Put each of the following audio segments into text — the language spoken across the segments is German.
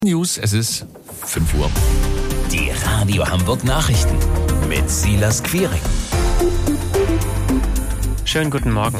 News, es ist 5 Uhr. Die Radio Hamburg Nachrichten mit Silas Quiring. Schönen guten Morgen.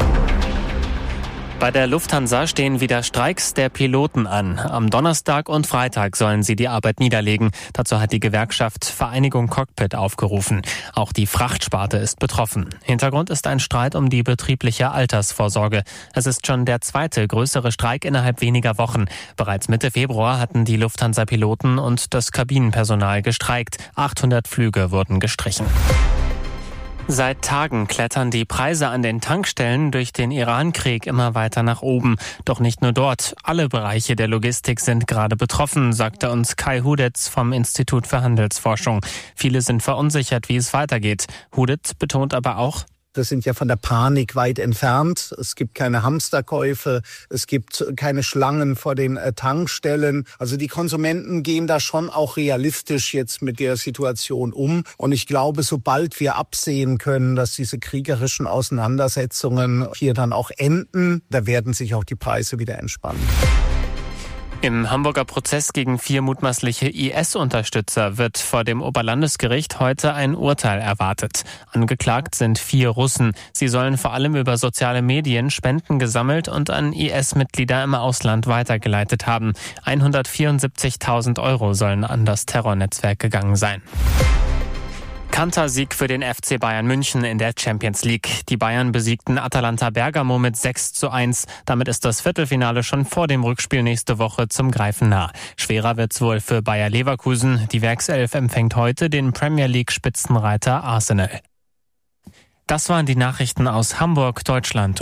Bei der Lufthansa stehen wieder Streiks der Piloten an. Am Donnerstag und Freitag sollen sie die Arbeit niederlegen. Dazu hat die Gewerkschaft Vereinigung Cockpit aufgerufen. Auch die Frachtsparte ist betroffen. Hintergrund ist ein Streit um die betriebliche Altersvorsorge. Es ist schon der zweite größere Streik innerhalb weniger Wochen. Bereits Mitte Februar hatten die Lufthansa-Piloten und das Kabinenpersonal gestreikt. 800 Flüge wurden gestrichen. Seit Tagen klettern die Preise an den Tankstellen durch den Iran-Krieg immer weiter nach oben. Doch nicht nur dort. Alle Bereiche der Logistik sind gerade betroffen, sagte uns Kai Hudetz vom Institut für Handelsforschung. Viele sind verunsichert, wie es weitergeht. Hudetz betont aber auch: Wir sind ja von der Panik weit entfernt. Es gibt keine Hamsterkäufe, es gibt keine Schlangen vor den Tankstellen. Also die Konsumenten gehen da schon auch realistisch jetzt mit der Situation um. Und ich glaube, sobald wir absehen können, dass diese kriegerischen Auseinandersetzungen hier dann auch enden, da werden sich auch die Preise wieder entspannen. Im Hamburger Prozess gegen 4 mutmaßliche IS-Unterstützer wird vor dem Oberlandesgericht heute ein Urteil erwartet. Angeklagt sind 4 Russen. Sie sollen vor allem über soziale Medien Spenden gesammelt und an IS-Mitglieder im Ausland weitergeleitet haben. 174.000 € sollen an das Terrornetzwerk gegangen sein. Kantersieg für den FC Bayern München in der Champions League. Die Bayern besiegten Atalanta Bergamo mit 6:1. Damit ist das Viertelfinale schon vor dem Rückspiel nächste Woche zum Greifen nah. Schwerer wird's wohl für Bayer Leverkusen. Die Werkself empfängt heute den Premier League Spitzenreiter Arsenal. Das waren die Nachrichten aus Hamburg, Deutschland.